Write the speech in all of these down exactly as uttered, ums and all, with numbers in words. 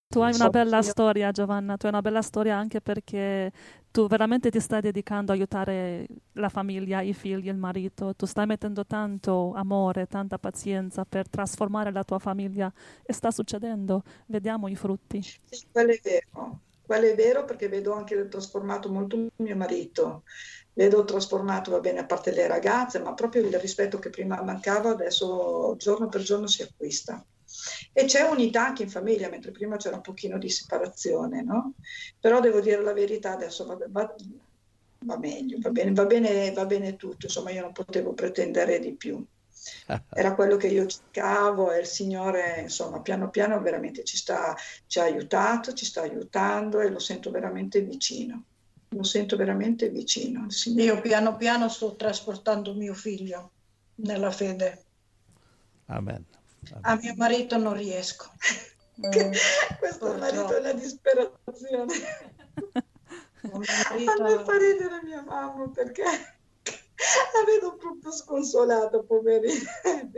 Tu hai una So- bella storia, Giovanna, tu hai una bella storia anche perché tu veramente ti stai dedicando a aiutare la famiglia, i figli, il marito. Tu stai mettendo tanto amore, tanta pazienza per trasformare la tua famiglia e sta succedendo. Vediamo i frutti. Sì, quello è vero, quello è vero perché vedo anche trasformato molto mio marito, vedo trasformato, va bene, a parte le ragazze, ma proprio il rispetto che prima mancava, adesso giorno per giorno si acquista. E c'è unità anche in famiglia, mentre prima c'era un pochino di separazione, no? Però devo dire la verità, adesso va, va- va meglio, va bene, va bene, va bene tutto, insomma io non potevo pretendere di più. Era quello che io cercavo e il Signore, insomma, piano piano veramente ci sta, ci ha aiutato, ci sta aiutando e lo sento veramente vicino. Lo sento veramente vicino, il Io Signore. piano piano sto trasportando mio figlio nella fede. Amen. A Amen. mio marito non riesco, Che Mm. questo marito è una purtroppo. disperazione. Con mio A marito, me fa ridere mia mamma perché la vedo proprio sconsolata, poverina.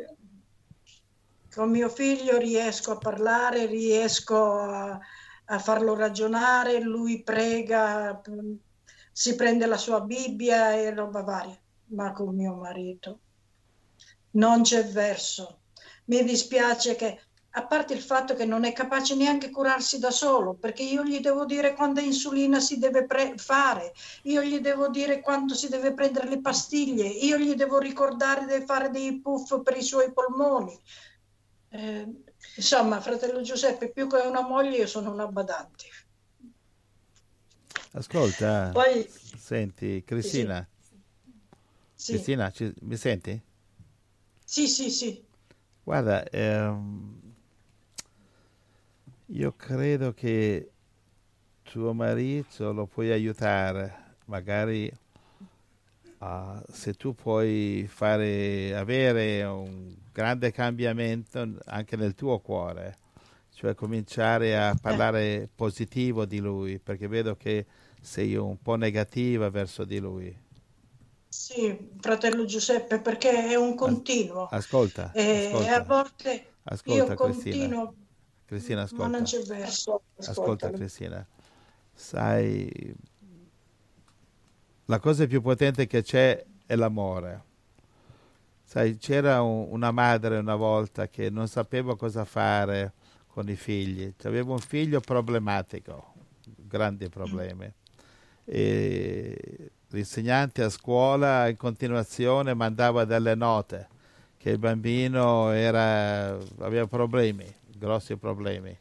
con mio figlio riesco a parlare, riesco a, a farlo ragionare, lui prega, si prende la sua Bibbia e roba varia, ma con mio marito non c'è verso. Mi dispiace che, a parte il fatto che non è capace neanche curarsi da solo, perché io gli devo dire quando insulina si deve pre- fare, io gli devo dire quando si deve prendere le pastiglie, io gli devo ricordare di fare dei puff per i suoi polmoni. Eh, insomma, fratello Giuseppe, più che una moglie, io sono una badante. Ascolta, Poi, senti, sì, Cristina, Sì, Cristina, ci- mi senti? sì, sì, sì. Guarda, ehm, io credo che tuo marito lo puoi aiutare, magari ah, se tu puoi fare, avere un grande cambiamento anche nel tuo cuore, cioè cominciare a Eh, parlare positivo di lui, perché vedo che sei un po' negativa verso di lui. sì, fratello Giuseppe, perché è un As- continuo. ascolta, E a ascolta, volte io ascolta Cristina, continuo, Cristina ma non ascolta, c'è verso. ascolta, ascolta ascoltalo. Cristina, sai, la cosa più potente che c'è è l'amore. Sai, c'era un- una madre una volta che non sapeva cosa fare con i figli. Aveva un figlio problematico, grandi problemi. E l'insegnante a scuola in continuazione mandava delle note che il bambino era- aveva problemi, grossi problemi.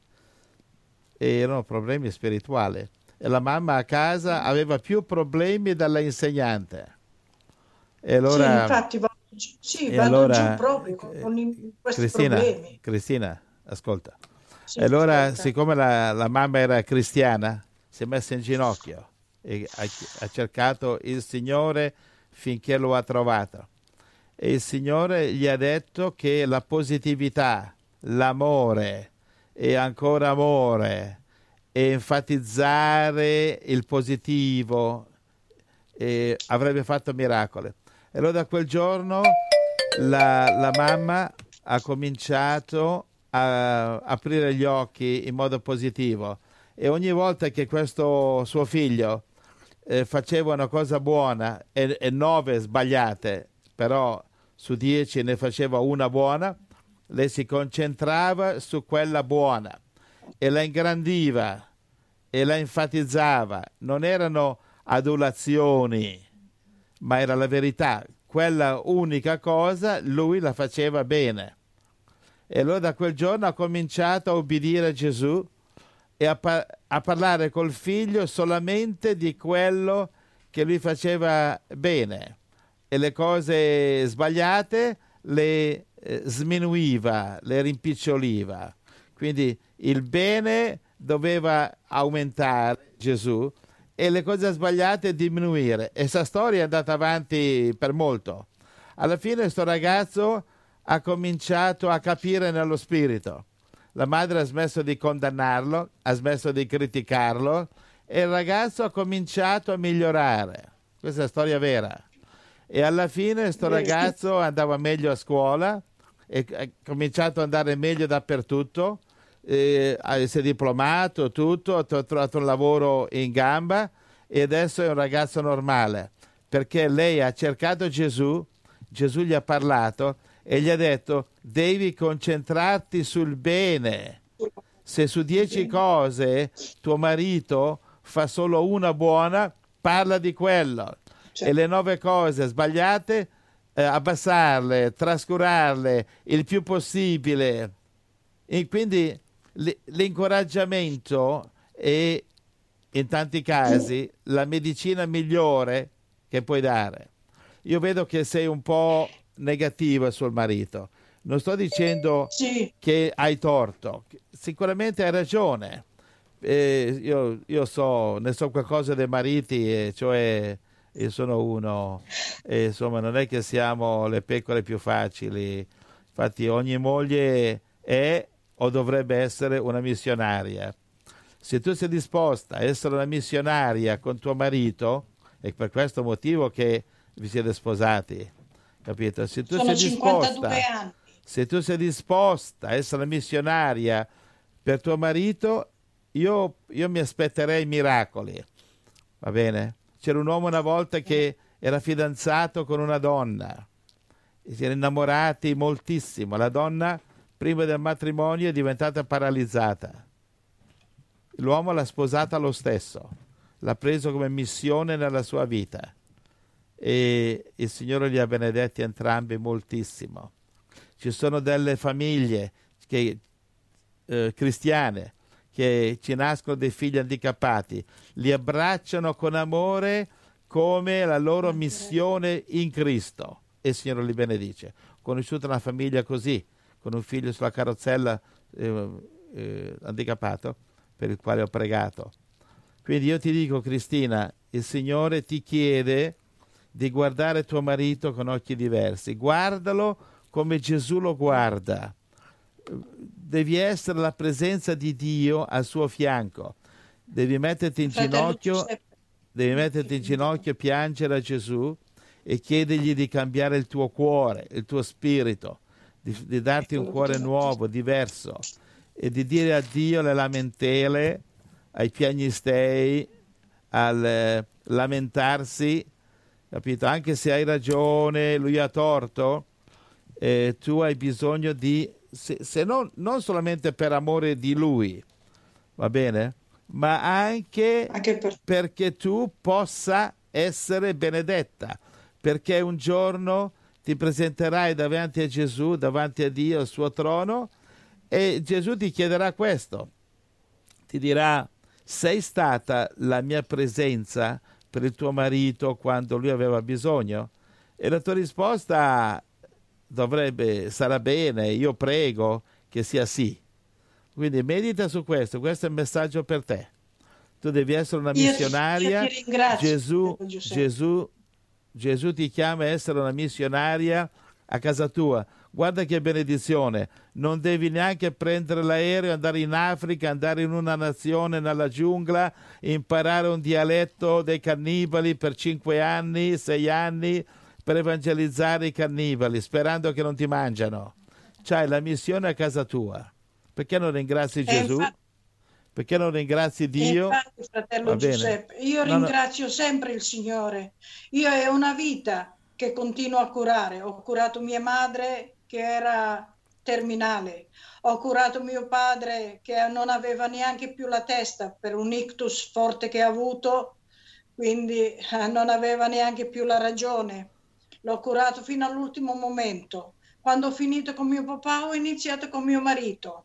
E erano problemi spirituali. E la mamma a casa aveva più problemi dell'insegnante. E Sì, allora infatti vado giù, sì, E vado giù allora, proprio con, eh, con i- questi Cristina, problemi. Cristina, ascolta. E Sì, allora, Ascolta. siccome la, la mamma era cristiana, si è messa in ginocchio e ha, ha cercato il Signore finché lo ha trovato. E il Signore gli ha detto che la positività, l'amore e ancora amore e enfatizzare il positivo e avrebbe fatto miracoli. E allora da quel giorno la, la mamma ha cominciato a aprire gli occhi in modo positivo e ogni volta che questo suo figlio eh, faceva una cosa buona e, e nove sbagliate, però su dieci ne faceva una buona, lei si concentrava su quella buona e la ingrandiva e la enfatizzava. Non erano adulazioni, ma era la verità. Quella unica cosa lui la faceva bene. E allora da quel giorno ha cominciato a obbedire a Gesù e a, par- a parlare col figlio solamente di quello che lui faceva bene e le cose sbagliate le eh, sminuiva, le rimpiccioliva. Quindi il bene doveva aumentare Gesù e le cose sbagliate diminuire. E questa storia è andata avanti per molto. Alla fine questo ragazzo ha cominciato a capire nello spirito. La madre ha smesso di condannarlo, ha smesso di criticarlo e il ragazzo ha cominciato a migliorare. Questa è la storia vera. E alla fine questo Vedi? ragazzo andava meglio a scuola e ha cominciato ad andare meglio dappertutto. eh, si è diplomato, tutto, ha trovato un lavoro in gamba e adesso è un ragazzo normale, perché lei ha cercato Gesù, Gesù gli ha parlato e gli ha detto: devi concentrarti sul bene. Se su dieci cose tuo marito fa solo una buona, parla di quello. E le nove cose sbagliate, eh, abbassarle, trascurarle il più possibile. E quindi l'incoraggiamento è, in tanti casi, la medicina migliore che puoi dare. Io vedo che sei un po' negativa sul marito. Non sto dicendo Sì. che hai torto, sicuramente hai ragione. Eh, io, io so, ne so qualcosa dei mariti, e cioè io sono uno, e insomma non è che siamo le pecore più facili. Infatti ogni moglie è o dovrebbe essere una missionaria. Se tu sei disposta a essere una missionaria con tuo marito, è per questo motivo che vi siete sposati, capito? Se tu Sono sei cinquantadue disposta, anni. se tu sei disposta a essere una missionaria per tuo marito, io, io mi aspetterei miracoli, va bene? C'era un uomo una volta che era fidanzato con una donna, si erano innamorati moltissimo. La donna prima del matrimonio è diventata paralizzata. L'uomo l'ha sposata lo stesso, l'ha preso come missione nella sua vita e il Signore li ha benedetti entrambi moltissimo. Ci sono delle famiglie che, eh, cristiane che ci nascono dei figli handicappati, li abbracciano con amore come la loro missione in Cristo e il Signore li benedice. Ho conosciuto una famiglia così, con un figlio sulla carrozzella eh, eh, handicappato, per il quale ho pregato. Quindi io ti dico, Cristina, il Signore ti chiede di guardare tuo marito con occhi diversi. Guardalo come Gesù lo guarda. Devi essere la presenza di Dio al suo fianco. Devi metterti in ginocchio, devi metterti in ginocchio e piangere a Gesù e chiedergli di cambiare il tuo cuore, il tuo spirito, di, di darti un cuore nuovo, diverso, e di dire addio alle lamentele, ai piagnistei, al eh, lamentarsi, capito? Anche se hai ragione, lui ha torto, eh, tu hai bisogno di, se, se non, non solamente per amore di lui, va bene? Ma anche, Anche per... perché tu possa essere benedetta, perché un giorno ti presenterai davanti a Gesù, davanti a Dio, al suo trono, e Gesù ti chiederà questo, ti dirà: sei stata la mia presenza per il tuo marito quando lui aveva bisogno? E la tua risposta dovrebbe, sarà bene, io prego che sia sì. Quindi medita su questo, questo è il messaggio per te. Tu devi essere una missionaria. Io, io ti ringrazio, Gesù, Gesù, Gesù ti chiama a essere una missionaria a casa tua. Guarda che benedizione, non devi neanche prendere l'aereo, andare in Africa, andare in una nazione nella giungla, imparare un dialetto dei cannibali per cinque anni, sei anni, per evangelizzare i cannibali, sperando che non ti mangiano. C'hai la missione a casa tua. Perché non ringrazi Gesù? Infatti, perché non ringrazi Dio? Infatti, fratello Giuseppe, io no, ringrazio no. sempre il Signore. Io è una vita che continuo a curare. Ho curato mia madre che era terminale, ho curato mio padre che non aveva neanche più la testa per un ictus forte che ha avuto, quindi non aveva neanche più la ragione. L'ho curato fino all'ultimo momento. Quando ho finito con mio papà ho iniziato con mio marito.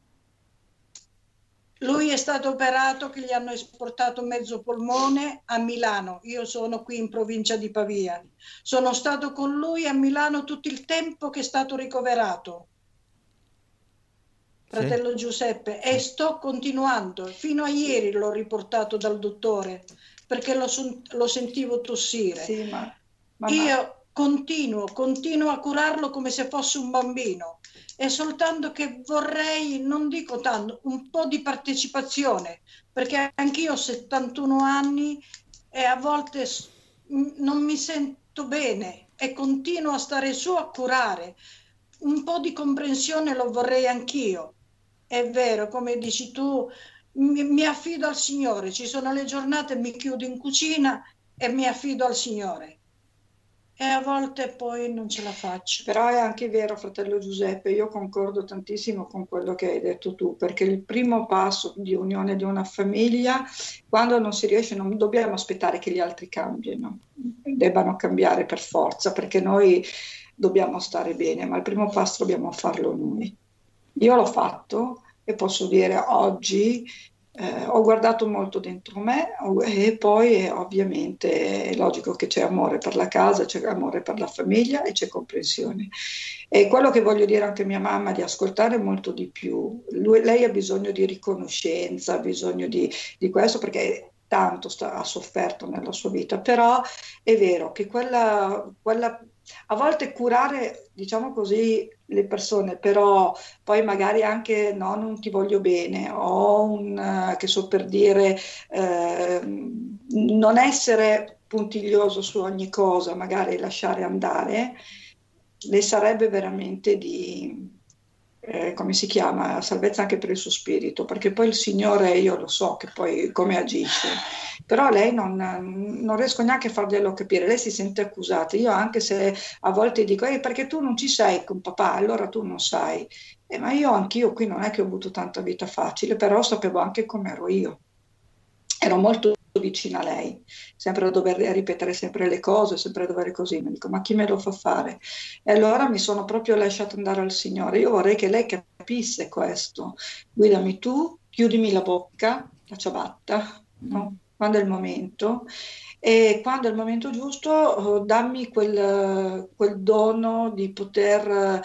Lui è stato operato che gli hanno esportato mezzo polmone a Milano. Io sono qui in provincia di Pavia. Sono stato con lui a Milano tutto il tempo che è stato ricoverato, fratello sì. Giuseppe, e sto continuando. Fino a ieri l'ho riportato dal dottore perché lo, lo sentivo tossire. Sì, ma, ma Io ma... continuo, continuo a curarlo come se fosse un bambino. È soltanto che vorrei, non dico tanto, un po' di partecipazione, perché anch'io ho settantuno anni e a volte non mi sento bene e continuo a stare su a curare. Un po' di comprensione lo vorrei anch'io, è vero, come dici tu, mi, mi affido al Signore. Ci sono le giornate, mi chiudo in cucina e mi affido al Signore. E a volte poi non ce la faccio. Però è anche vero, fratello Giuseppe, io concordo tantissimo con quello che hai detto tu, perché il primo passo di unione di una famiglia, quando non si riesce, non dobbiamo aspettare che gli altri cambino, debbano cambiare per forza, perché noi dobbiamo stare bene, ma il primo passo dobbiamo farlo noi. Io l'ho fatto e posso dire oggi eh, ho guardato molto dentro me e poi eh, ovviamente è logico che c'è amore per la casa, c'è amore per la famiglia e c'è comprensione. E quello che voglio dire anche a mia mamma di ascoltare molto di più. Lui- lei ha bisogno di riconoscenza, ha bisogno di, di questo perché tanto sta- ha sofferto nella sua vita, però è vero che quella, quella a volte curare, diciamo così, le persone, però poi magari anche no, non ti voglio bene, o un, eh, che so per dire, eh, non essere puntiglioso su ogni cosa, magari lasciare andare, le sarebbe veramente di, eh, come si chiama, salvezza anche per il suo spirito, perché poi il Signore, io lo so che poi come agisce, però lei non, non riesco neanche a farglielo capire, lei si sente accusata, io anche se a volte dico, "Ehi, perché tu non ci sei con papà, allora tu non sai. Eh, ma io anch'io qui non è che ho avuto tanta vita facile, però sapevo anche com'ero io. Ero molto vicina a lei, sempre a dover ripetere sempre le cose, sempre a dover così. Mi dico, ma chi me lo fa fare? E allora mi sono proprio lasciata andare al Signore. Io vorrei che lei capisse questo. Guidami tu, chiudimi la bocca, la ciabatta, Mm. no? Quando è il momento. E quando è il momento giusto, eh, dammi quel, quel dono di poter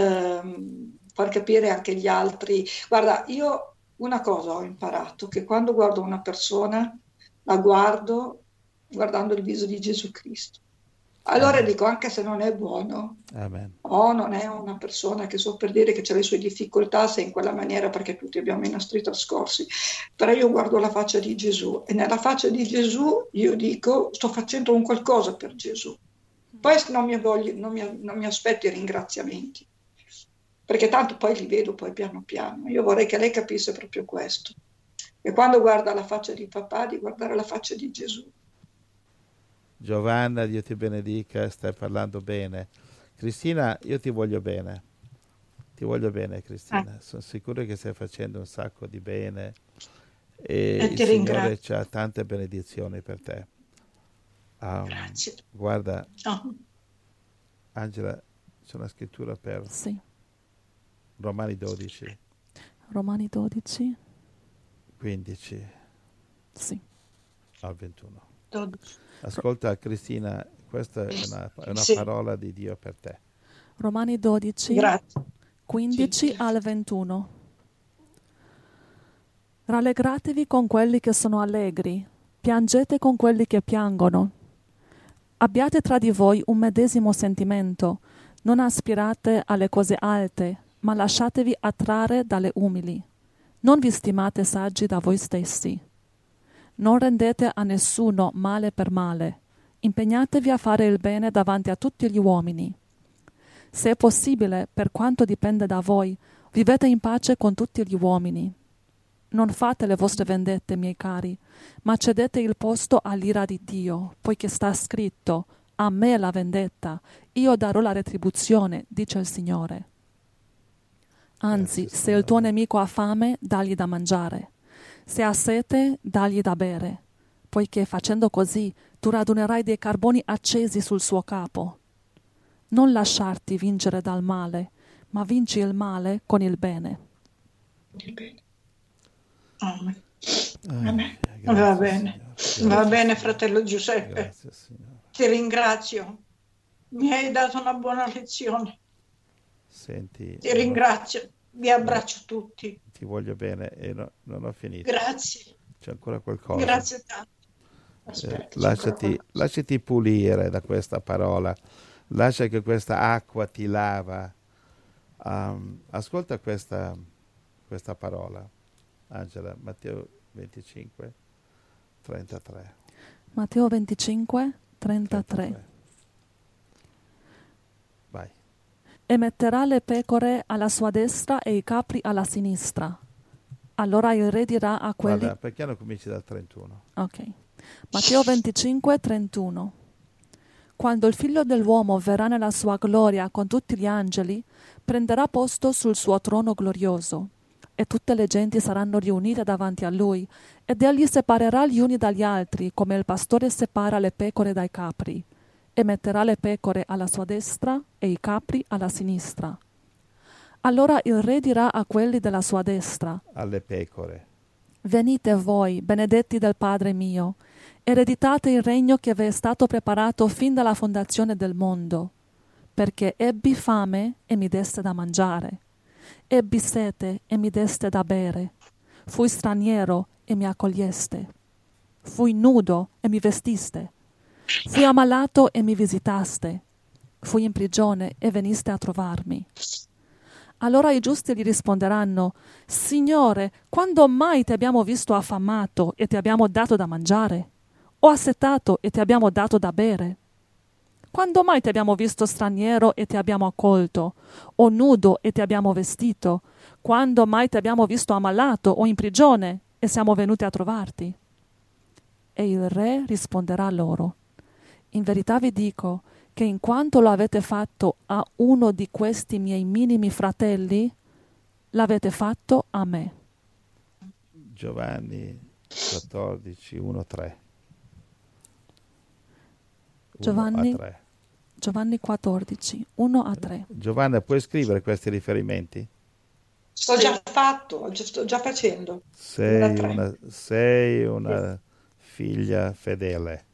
ehm, far capire anche agli altri. Guarda, io una cosa ho imparato, che quando guardo una persona, la guardo guardando il viso di Gesù Cristo. Allora Amen. dico, anche se non è buono, Amen. o non è una persona che so per dire che ha le sue difficoltà, se in quella maniera, perché tutti abbiamo i nostri trascorsi, però io guardo la faccia di Gesù e nella faccia di Gesù io dico, sto facendo un qualcosa per Gesù. Poi non mi, voglio, non mi, non mi aspetto i ringraziamenti, perché tanto poi li vedo poi piano piano. Io vorrei che lei capisse proprio questo. E quando guarda la faccia di papà, di guardare la faccia di Gesù. Giovanna, Dio ti benedica, stai parlando bene. Cristina, io ti voglio bene. Ti voglio bene, Eh, Cristina. Sono sicuro che stai facendo un sacco di bene e e il ti Signore ringrazio. ha tante benedizioni per te. Um, Grazie. guarda, Oh, Angela, c'è una scrittura per Sì. Romani dodici, Romani dodici. quindici Sì. al ventuno. dodici. Ascolta, Cristina, questa è una, è una Sì, parola di Dio per te. Romani dodici, grazie. Sì, quindici grazie. al ventuno. Rallegratevi con quelli che sono allegri, piangete con quelli che piangono. Abbiate tra di voi un medesimo sentimento, non aspirate alle cose alte, ma lasciatevi attrarre dalle umili. Non vi stimate saggi da voi stessi. Non rendete a nessuno male per male. Impegnatevi a fare il bene davanti a tutti gli uomini. Se è possibile, per quanto dipende da voi, vivete in pace con tutti gli uomini. Non fate le vostre vendette, miei cari, ma cedete il posto all'ira di Dio, poiché sta scritto: a me la vendetta, io darò la retribuzione, dice il Signore. Anzi, Grazie, se il tuo Signore. nemico ha fame, dagli da mangiare. Se ha sete, dagli da bere, poiché facendo così tu radunerai dei carboni accesi sul suo capo. Non lasciarti vincere dal male, ma vinci il male con il bene. Il bene. Amen. Ah, Amen. Va grazie, bene, Signore. Va Grazie, bene, Signore. fratello Giuseppe. Grazie, Signore. Ti ringrazio. Mi hai dato una buona lezione. Senti, Ti non ho- ringrazio. Vi non ho- abbraccio tutti. ti voglio bene e no- non ho finito. Grazie. C'è ancora qualcosa. Grazie tanto. Eh, Aspetta, c'è ancora lasciati, qualcosa. lasciati pulire da questa parola. Lascia che questa acqua ti lava. Um, ascolta questa, questa parola, Angela, Matteo venticinque, trentatré. Matteo venticinque, trentatré. trentatré. Vai. e metterà le pecore alla sua destra e i capri alla sinistra. Allora il re dirà a quelli... Guarda, perché non cominci dal trentuno? Ok. Matteo venticinque, trentuno. Quando il figlio dell'uomo verrà nella sua gloria con tutti gli angeli, prenderà posto sul suo trono glorioso, e tutte le genti saranno riunite davanti a lui, ed egli separerà gli uni dagli altri, come il pastore separa le pecore dai capri, e metterà le pecore alla sua destra e i capri alla sinistra. Allora il re dirà a quelli della sua destra: Alle pecore. Venite voi, benedetti del Padre mio, ereditate il regno che vi è stato preparato fin dalla fondazione del mondo, perché ebbi fame e mi deste da mangiare, ebbi sete e mi deste da bere, fui straniero e mi accoglieste, fui nudo e mi vestiste, fui ammalato e mi visitaste, fui in prigione e veniste a trovarmi. Allora i giusti gli risponderanno: Signore, quando mai ti abbiamo visto affamato e ti abbiamo dato da mangiare? O assetato e ti abbiamo dato da bere? Quando mai ti abbiamo visto straniero e ti abbiamo accolto? O nudo e ti abbiamo vestito? Quando mai ti abbiamo visto ammalato o in prigione e siamo venuti a trovarti? E il re risponderà loro: In verità vi dico che in quanto lo avete fatto a uno di questi miei minimi fratelli, l'avete fatto a me. Giovanni quattordici, uno, tre. Giovanni, Giovanni quattordici, uno a tre. Giovanna, puoi scrivere questi riferimenti? Sto già fatto, sto già facendo. Sei una, sei una figlia fedele.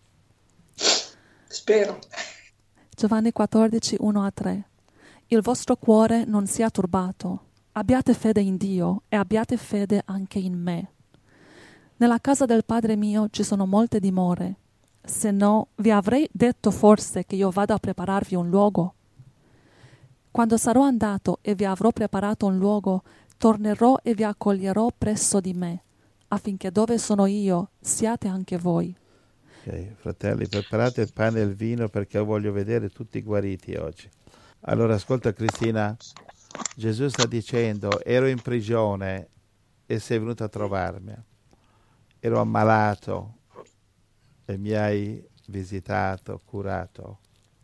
Spero. Giovanni quattordici, uno a tre. Il vostro cuore non sia turbato. Abbiate fede in Dio e abbiate fede anche in me. Nella casa del Padre mio ci sono molte dimore. Se no, vi avrei detto forse che io vado a prepararvi un luogo? Quando sarò andato e vi avrò preparato un luogo, tornerò e vi accoglierò presso di me, affinché dove sono io siate anche voi. Ok, fratelli, preparate il pane e il vino perché voglio vedere tutti guariti oggi. Allora, ascolta Cristina, Gesù sta dicendo: ero in prigione e sei venuto a trovarmi. Ero ammalato e mi hai visitato, curato.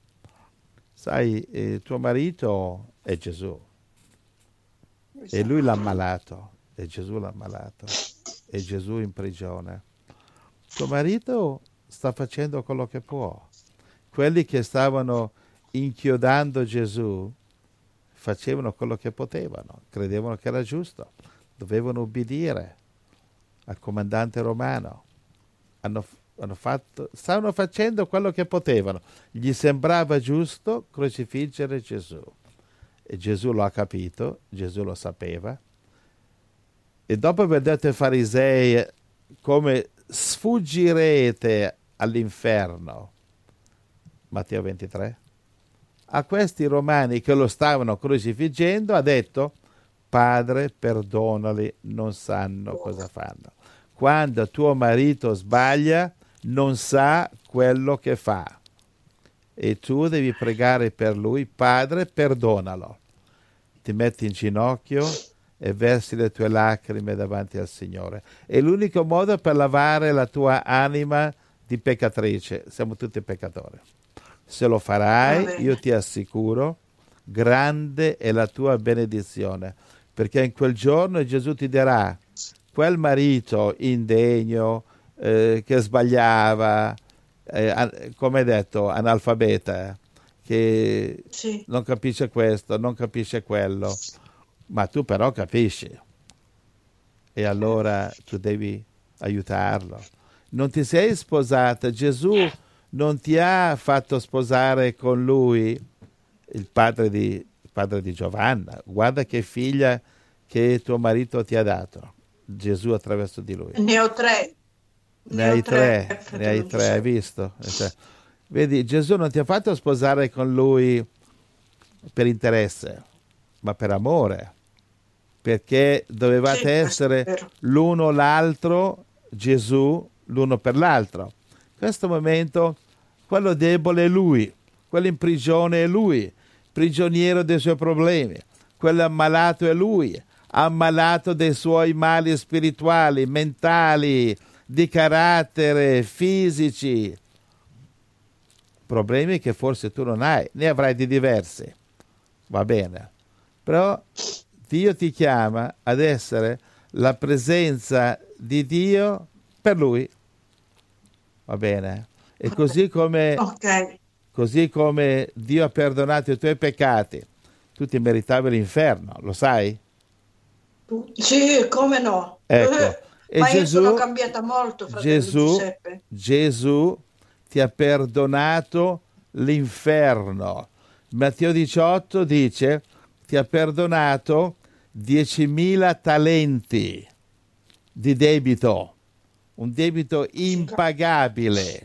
Sai, eh, tuo marito è Gesù e lui l'ha ammalato e Gesù l'ha ammalato e Gesù in prigione. Tuo marito sta facendo quello che può. Quelli che stavano inchiodando Gesù facevano quello che potevano, credevano che era giusto, dovevano ubbidire al comandante romano. Hanno, hanno fatto, stavano facendo quello che potevano. Gli sembrava giusto crocifiggere Gesù. E Gesù lo ha capito, Gesù lo sapeva. E dopo aver detto ai farisei come sfuggirete all'inferno, Matteo ventitré, a questi romani che lo stavano crocifiggendo ha detto: Padre, perdonali, non sanno cosa fanno. Quando tuo marito sbaglia, non sa quello che fa. E tu devi pregare per lui: Padre, perdonalo. Ti metti in ginocchio e versi le tue lacrime davanti al Signore. È l'unico modo per lavare la tua anima di peccatrice. Siamo tutti peccatori. Se lo farai, io ti assicuro, grande è la tua benedizione, perché in quel giorno Gesù ti dirà: quel marito indegno, eh, che sbagliava, eh, come hai detto, analfabeta, che Sì. non capisce questo, non capisce quello, ma tu però capisci. E allora tu devi aiutarlo. Non ti sei sposata, Gesù non ti ha fatto sposare con lui il padre di, il padre di Giovanna. Guarda che figlia che tuo marito ti ha dato, Gesù attraverso di lui. Ne ho tre. Ne, Ne hai ho tre, tre, ne hai tre, hai visto? Cioè, vedi, Gesù non ti ha fatto sposare con lui per interesse, ma per amore, perché dovevate Sì, essere questo è vero. l'uno l'altro, Gesù l'uno per l'altro. In questo momento quello debole è lui, quello in prigione è lui. prigioniero dei suoi problemi. Quello ammalato è lui, ammalato dei suoi mali spirituali, mentali, di carattere, fisici. Problemi che forse tu non hai, ne avrai di diversi. Va bene. Però Dio ti chiama ad essere la presenza di Dio per lui. Va bene? E così come, Ok. così come Dio ha perdonato i tuoi peccati, tu ti meritavi l'inferno, lo sai? Sì, come no. Ecco. Eh, E Ma io Gesù, sono cambiata molto, fratello Gesù, Giuseppe. Gesù ti ha perdonato l'inferno. Matteo diciotto dice, ti ha perdonato diecimila talenti di debito, un debito impagabile.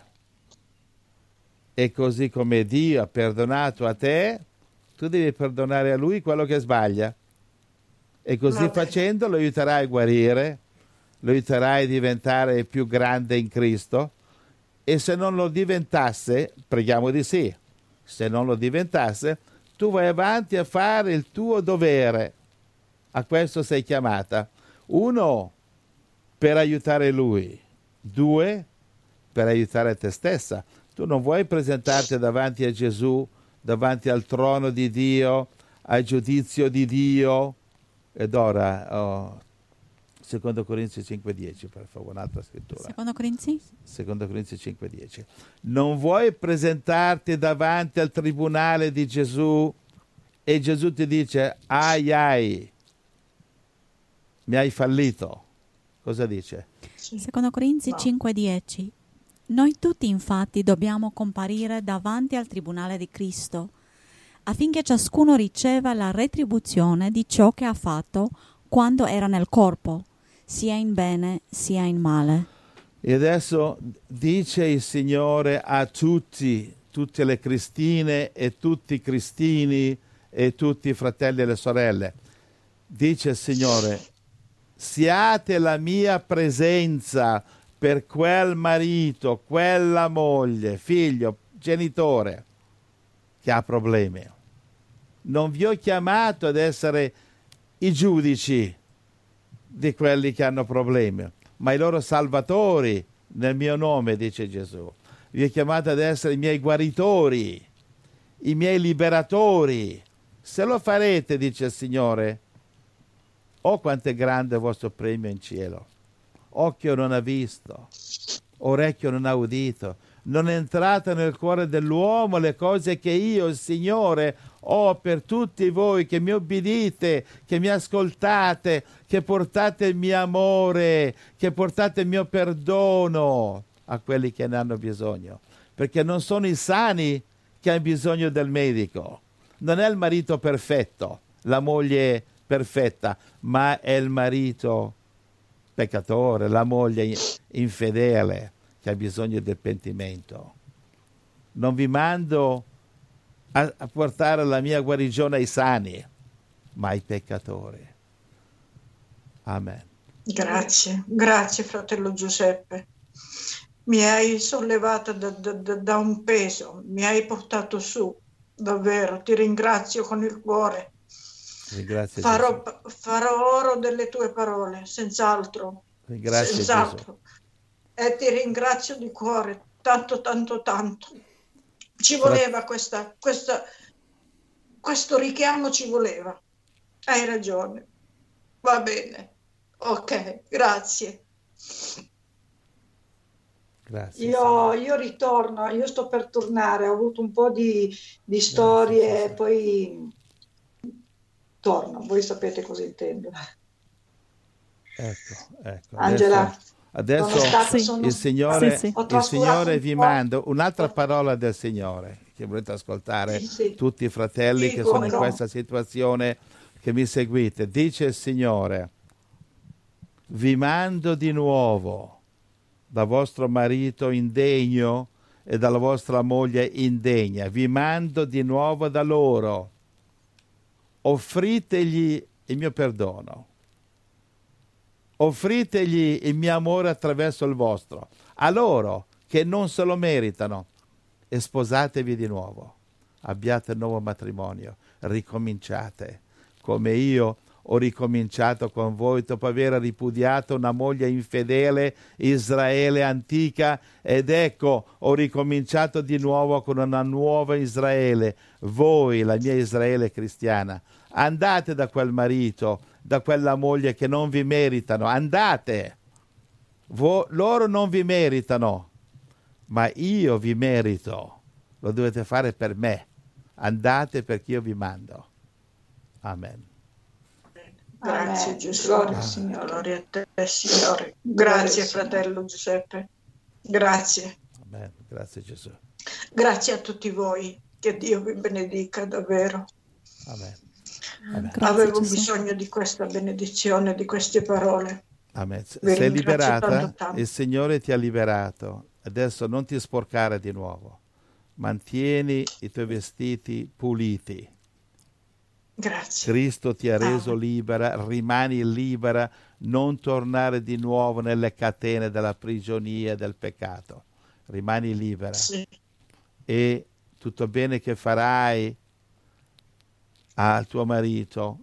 E così come Dio ha perdonato a te, tu devi perdonare a Lui quello che sbaglia. E così Va bene. facendo lo aiuterai a guarire, lo aiuterai a diventare più grande in Cristo. E se non lo diventasse, preghiamo di sì, se non lo diventasse, tu vai avanti a fare il tuo dovere. A questo sei chiamata. Uno, per aiutare Lui. Due, per aiutare te stessa. Tu non vuoi presentarti davanti a Gesù, davanti al trono di Dio, al giudizio di Dio. Ed ora, oh, secondo Corinzi cinque dieci, per favore, un'altra scrittura. Secondo Corinzi? Secondo Corinzi cinque dieci. Non vuoi presentarti davanti al tribunale di Gesù e Gesù ti dice, ai ai, mi hai fallito. Cosa dice? Secondo Corinzi No. cinque dieci. Noi tutti infatti dobbiamo comparire davanti al tribunale di Cristo, affinché ciascuno riceva la retribuzione di ciò che ha fatto quando era nel corpo, sia in bene sia in male. E adesso dice il Signore a tutti, tutte le cristine e tutti i cristini e tutti i fratelli e le sorelle. Dice il Signore, siate la mia presenza per quel marito, quella moglie, figlio, genitore che ha problemi. Non vi ho chiamato ad essere i giudici di quelli che hanno problemi, ma i loro salvatori nel mio nome, dice Gesù. Vi ho chiamato ad essere i miei guaritori, i miei liberatori. Se lo farete, dice il Signore, oh quanto è grande il vostro premio in cielo. Occhio non ha visto, orecchio non ha udito, non è entrata nel cuore dell'uomo le cose che io, il Signore, ho per tutti voi che mi obbedite, che mi ascoltate, che portate il mio amore, che portate il mio perdono a quelli che ne hanno bisogno. Perché non sono i sani che hanno bisogno del medico, non è il marito perfetto, la moglie perfetta, ma è il marito peccatore, la moglie infedele che ha bisogno del pentimento. Non vi mando a, a portare la mia guarigione ai sani, ma ai peccatori. Amen. Grazie, grazie fratello Giuseppe. Mi hai sollevata da, da, da un peso, mi hai portato su, davvero, ti ringrazio con il cuore. Ringrazio Farò, Gesù. farò oro delle tue parole, senz'altro. Ringrazio Senz'altro. E ti ringrazio di cuore, tanto, tanto, tanto. Ci voleva questa, questa, questo richiamo, ci voleva. Hai ragione. Va bene. Ok, grazie. Grazie. Io, io ritorno, io sto per tornare, ho avuto un po' di, di storie, Grazie, sì, sì. poi torno, voi sapete cosa intendo. Ecco, ecco. Angela, Adesso, sono stata, Sì. sono, il Signore, Sì, sì. ho il trascurato Signore un vi po'. manda un'altra parola del Signore che volete ascoltare, Sì, sì. tutti i fratelli Sì, che come sono in no. questa situazione, che mi seguite. Dice il Signore, vi mando di nuovo da vostro marito indegno e dalla vostra moglie indegna, vi mando di nuovo da loro, offritegli il mio perdono, offritegli il mio amore attraverso il vostro, a loro che non se lo meritano, e sposatevi di nuovo, abbiate un nuovo matrimonio. ricominciate, come io ho ricominciato con voi dopo aver ripudiato una moglie infedele, Israele antica, ed ecco ho ricominciato di nuovo con una nuova Israele, voi, la mia Israele cristiana. Andate da quel marito, da quella moglie che non vi meritano, andate, Vo- loro non vi meritano, ma io vi merito, lo dovete fare per me, andate perché io vi mando. Amen. Grazie Amen. Gesù. Gloria al Signore. Gloria a te, Signore. Gloria Grazie al Signore. fratello Giuseppe. Grazie. Amen. Grazie Gesù. Grazie a tutti voi. Che Dio vi benedica davvero. Amen. Amen. Grazie, Avevo Gesù. bisogno di questa benedizione, di queste parole. Amen. Vi Sei ringrazio liberata? tanto, tanto. Il Signore ti ha liberato. Adesso non ti sporcare di nuovo. Mantieni i tuoi vestiti puliti. Grazie. Cristo ti ha reso Amen. libera, rimani libera, non tornare di nuovo nelle catene della prigionia del peccato. Rimani libera. Sì. E tutto bene che farai al tuo marito,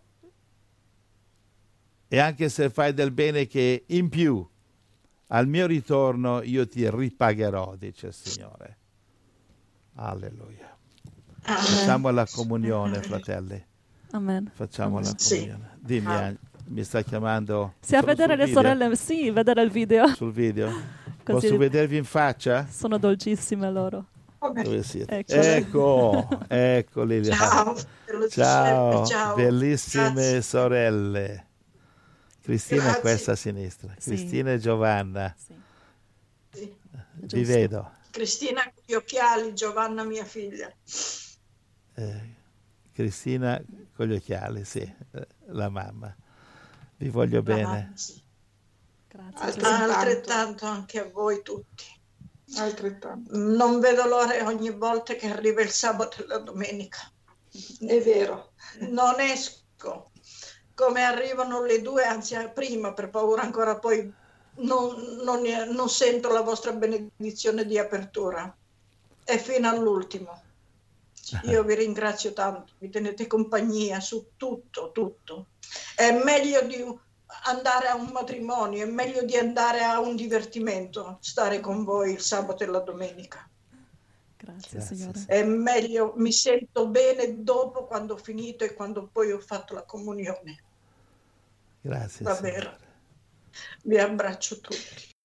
e anche se fai del bene che in più, al mio ritorno io ti ripagherò, dice il Signore. Alleluia. Amen. Facciamo la comunione, fratelli. Amen. Facciamo la Sì. comunione. Dimmi, Ah. Ang- mi sta chiamando? Sì, a Sono vedere sul le video? sorelle, sì, vedere il video. Sul video? Così Posso vedervi in faccia? sono dolcissime loro. Vabbè. Dove siete? Ecco. Ecco, ecco Liliana. Ciao, fratello Ciao, Giuseppe, ciao. bellissime Grazie. sorelle. Cristina è Grazie. questa a sinistra. Sì. Cristina e Giovanna. Sì. Sì. Vi Giusto. vedo. Cristina con gli occhiali, Giovanna mia figlia. Eh, Cristina con gli occhiali, sì, eh, la mamma. Vi voglio La bene. mamma, sì. Grazie. Altro- Gesù. Altrettanto anche a voi tutti. Altrettanto. Non vedo l'ora ogni volta che arriva il sabato e la domenica. È vero. Non esco. Come arrivano le due, anzi prima, per paura ancora poi non, non, non sento la vostra benedizione di apertura. E fino all'ultimo. Io vi ringrazio tanto, mi tenete compagnia su tutto, tutto. È meglio di andare a un matrimonio, è meglio di andare a un divertimento, stare con voi il sabato e la domenica. Grazie, Grazie, Signore. sì. È meglio, mi sento bene dopo quando ho finito e quando poi ho fatto la comunione. Grazie. Davvero. Signore. Vi abbraccio tutti.